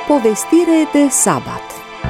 Povestire de sabat.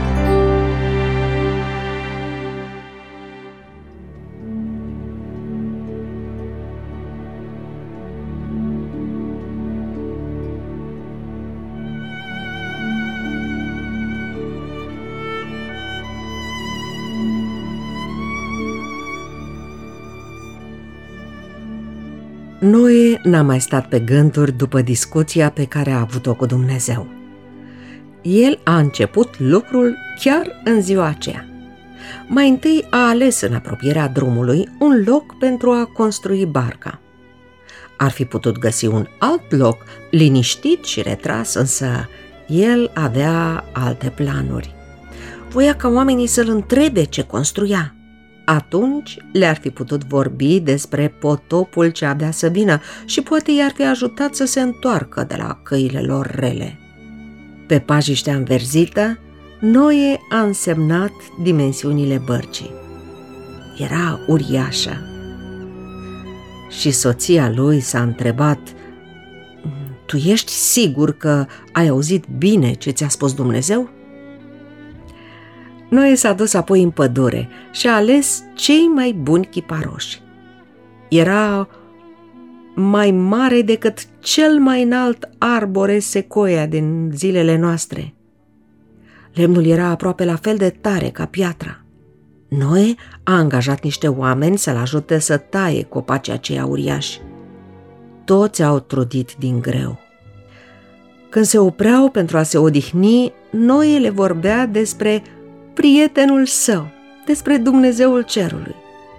Noe n-a mai stat pe gânduri după discuția pe care a avut-o cu Dumnezeu. El a început lucrul chiar în ziua aceea. Mai întâi a ales în apropierea drumului un loc pentru a construi barca. Ar fi putut găsi un alt loc, liniștit și retras, însă el avea alte planuri. Voia ca oamenii să-l întrebe ce construia. Atunci le-ar fi putut vorbi despre potopul ce avea să vină și poate i-ar fi ajutat să se întoarcă de la căile lor rele. Pe pajiștea înverzită, Noe a însemnat dimensiunile bărcii. Era uriașă. Și soția lui s-a întrebat: "Tu ești sigur că ai auzit bine ce ți-a spus Dumnezeu?" Noe s-a dus apoi în pădure și a ales cei mai buni chiparoși. Era mai mare decât cel mai înalt arbore secoia din zilele noastre. Lemnul era aproape la fel de tare ca piatra. Noe a angajat niște oameni să-l ajute să taie copacii aceia uriași. Toți au trudit din greu. Când se opreau pentru a se odihni, Noe le vorbea despre prietenul său, despre Dumnezeul cerului.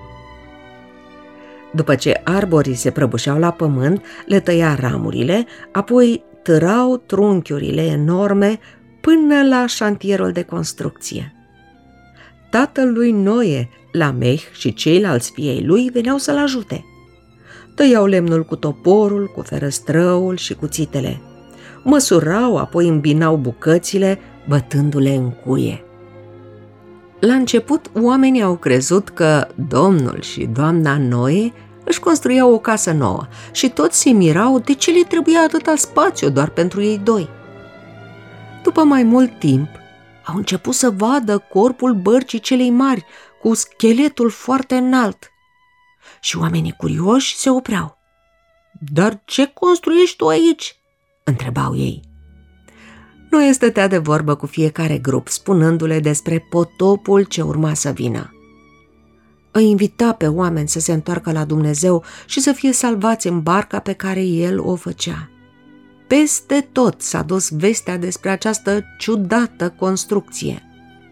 După ce arborii se prăbușeau la pământ, le tăia ramurile, apoi târau trunchiurile enorme până la șantierul de construcție. Tatăl lui Noe, Lameh, și ceilalți fii ai lui veneau să-l ajute. Tăiau lemnul cu toporul, cu ferăstrăul și cuțitele. Măsurau, apoi îmbinau bucățile, bătându-le în cuie. La început, oamenii au crezut că domnul și doamna Noe își construiau o casă nouă și toți se mirau de ce le trebuia atâta spațiu doar pentru ei doi. După mai mult timp, au început să vadă corpul bărcii celei mari, cu scheletul foarte înalt. Și oamenii curioși se opreau. "Dar ce construiești tu aici?" întrebau ei. Noe stătea de vorbă cu fiecare grup, spunându-le despre potopul ce urma să vină. Îi invita pe oameni să se întoarcă la Dumnezeu și să fie salvați în barca pe care el o făcea. Peste tot s-a dus vestea despre această ciudată construcție.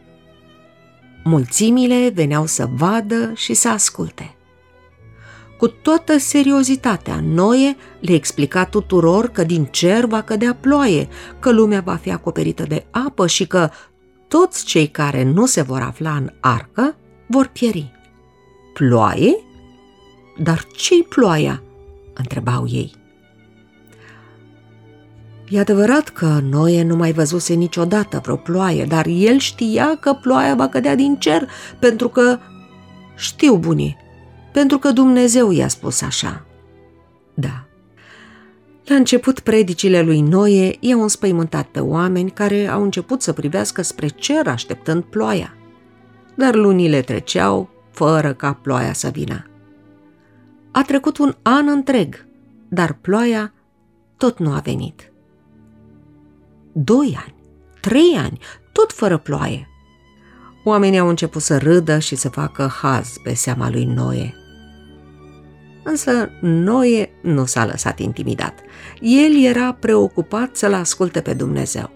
Mulțimile veneau să vadă și să asculte. Cu toată seriozitatea, Noe le explica tuturor că din cer va cădea ploaie, că lumea va fi acoperită de apă și că toți cei care nu se vor afla în arcă vor pieri. "Ploaie? Dar ce-i ploaia?" întrebau ei. E adevărat că Noe nu mai văzuse niciodată vreo ploaie, dar el știa că ploaia va cădea din cer, pentru că, știu bunii, pentru că Dumnezeu i-a spus așa. Da. La început, predicile lui Noe i-au înspăimântat pe oameni care au început să privească spre cer așteptând ploaia. Dar lunile treceau fără ca ploaia să vină. A trecut un an întreg, dar ploaia tot nu a venit. 2 ani, 3 ani, tot fără ploaie. Oamenii au început să râdă și să facă haz pe seama lui Noe. Însă Noe nu s-a lăsat intimidat. El era preocupat să-l asculte pe Dumnezeu.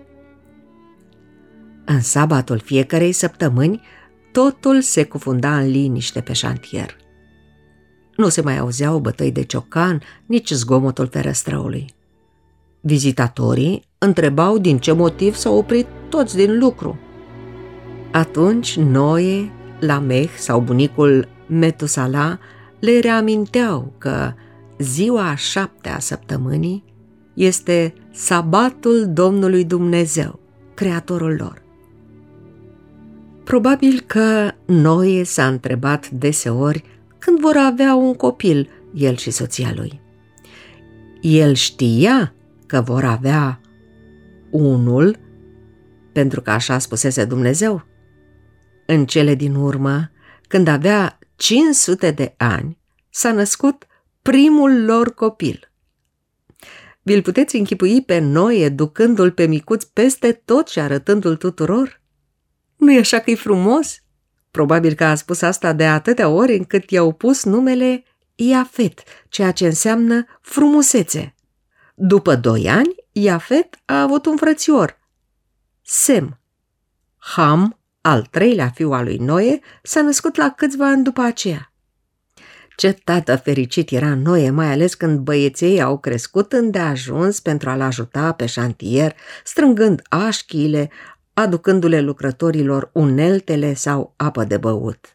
În sabatul fiecărei săptămâni, totul se cufunda în liniște pe șantier. Nu se mai auzeau bătăi de ciocan, nici zgomotul ferăstrăului. Vizitatorii întrebau din ce motiv s-au oprit toți din lucru. Atunci Noe, Lameh sau bunicul Metusala le reaminteau că ziua a 7-a săptămânii este sabatul Domnului Dumnezeu, Creatorul lor. Probabil că Noe s-a întrebat deseori când vor avea un copil, el și soția lui. El știa că vor avea unul pentru că așa spusese Dumnezeu. În cele din urmă, când avea 500 de ani, s-a născut primul lor copil. Vi-l puteți închipui pe Noe ducându-l pe micuț peste tot și arătându-l tuturor? Nu-i așa că-i frumos? Probabil că a spus asta de atâtea ori încât i-au pus numele Iafet, ceea ce înseamnă frumusețe. După 2 ani, Iafet a avut un frățior, Sem. Ham, al 3-lea fiu al lui Noe, s-a născut la câțiva ani după aceea. Ce tată fericit era Noe, mai ales când băieței au crescut îndeajuns pentru a-l ajuta pe șantier, strângând așchiile, aducându-le lucrătorilor uneltele sau apă de băut.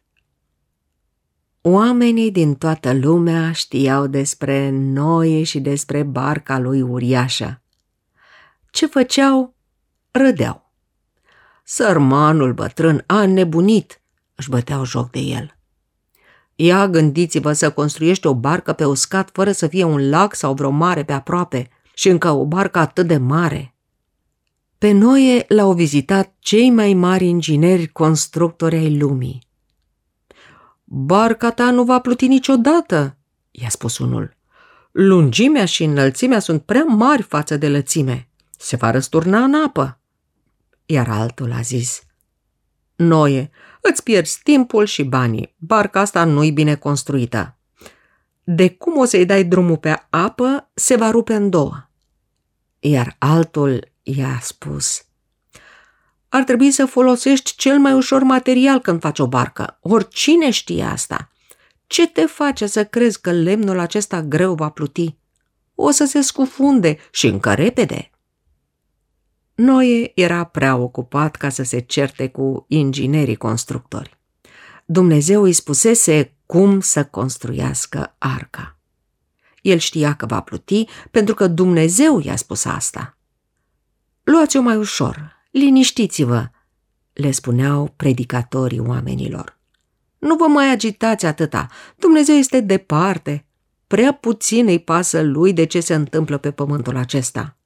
Oamenii din toată lumea știau despre Noe și despre barca lui uriașă. Ce făceau? Râdeau. Sărmanul bătrân a înnebunit, își băteau joc de el. Ia, gândiți-vă să construiești o barcă pe uscat fără să fie un lac sau vreo mare pe aproape și încă o barcă atât de mare. Pe Noe l-au vizitat cei mai mari ingineri constructori ai lumii. Barca ta nu va pluti niciodată, i-a spus unul. Lungimea și înălțimea sunt prea mari față de lățime. Se va răsturna în apă. Iar altul a zis, Noe, îți pierzi timpul și banii. Barca asta nu-i bine construită. De cum o să-i dai drumul pe apă, se va rupe în 2. Iar altul i-a spus, ar trebui să folosești cel mai ușor material când faci o barcă. Oricine știe asta. Ce te face să crezi că lemnul acesta greu va pluti? O să se scufunde și încă repede. Noe era prea ocupat ca să se certe cu inginerii constructori. Dumnezeu îi spusese cum să construiască arca. El știa că va pluti pentru că Dumnezeu i-a spus asta. Luați-o mai ușor, liniștiți-vă, le spuneau predicatorii oamenilor. Nu vă mai agitați atâta, Dumnezeu este departe, prea puțin îi pasă lui de ce se întâmplă pe pământul acesta.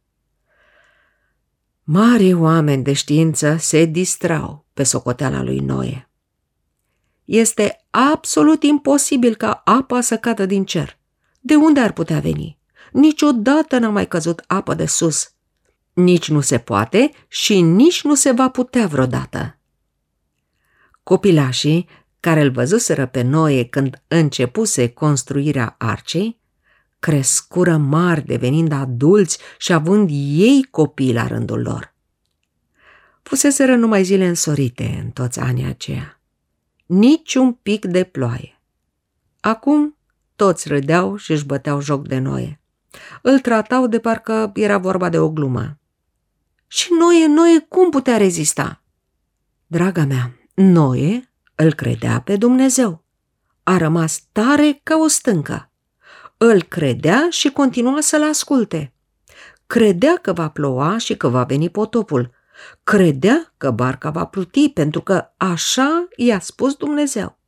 Mari oameni de știință se distrau pe socoteala lui Noe. Este absolut imposibil ca apa să cadă din cer. De unde ar putea veni? Niciodată n-a mai căzut apă de sus. Nici nu se poate și nici nu se va putea vreodată. Copilașii, care îl văzuseră pe Noe când începuse construirea arcei, crescură mari devenind adulți și având ei copii la rândul lor. Fuseseră numai zile însorite în toți anii aceia. Nici un pic de ploaie. Acum toți râdeau și își băteau joc de Noe. Îl tratau de parcă era vorba de o glumă. Și Noe, cum putea rezista? Draga mea, Noe îl credea pe Dumnezeu. A rămas tare ca o stâncă. Îl credea și continua să-l asculte. Credea că va ploua și că va veni potopul. Credea că barca va pluti pentru că așa i-a spus Dumnezeu.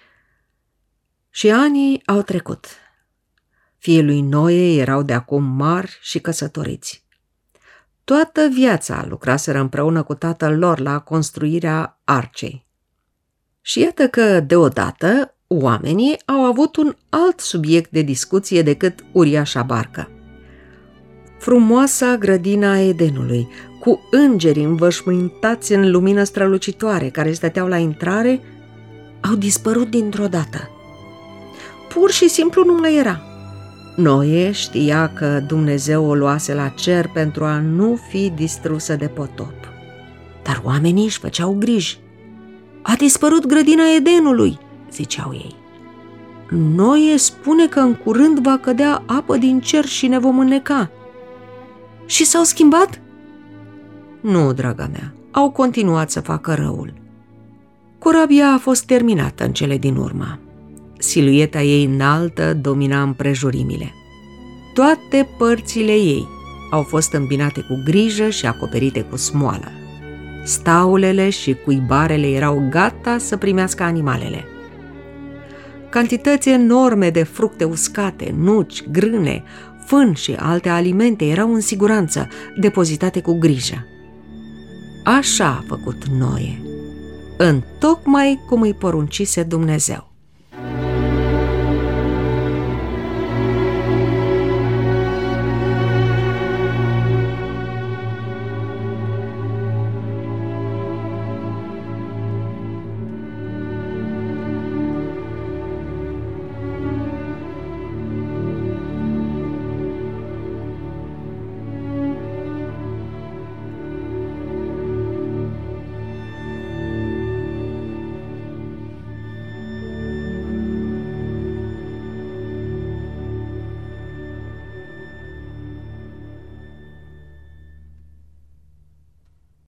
Și anii au trecut. Fiii lui Noe erau de acum mari și căsătoriți. Toată viața lucraseră împreună cu tatăl lor la construirea arcei. Și iată că, deodată, oamenii au avut un alt subiect de discuție decât uriașa barcă. Frumoasa grădina Edenului, cu îngeri învășmântați în lumină strălucitoare care stăteau la intrare, au dispărut dintr-o dată. Pur și simplu nu mai era. Noe știa că Dumnezeu o luase la cer pentru a nu fi distrusă de potop. Dar oamenii își făceau griji. A dispărut grădina Edenului, ziceau ei. Noe spune că în curând va cădea apă din cer și ne vom înneca. Și s-au schimbat? Nu, draga mea, au continuat să facă răul. Corabia a fost terminată în cele din urmă. Silueta ei înaltă domina împrejurimile. Toate părțile ei au fost îmbinate cu grijă și acoperite cu smoală. Staulele și cuibarele erau gata să primească animalele. Cantități enorme de fructe uscate, nuci, grâne, fân și alte alimente erau în siguranță, depozitate cu grijă. Așa a făcut Noe, întocmai cum îi poruncise Dumnezeu.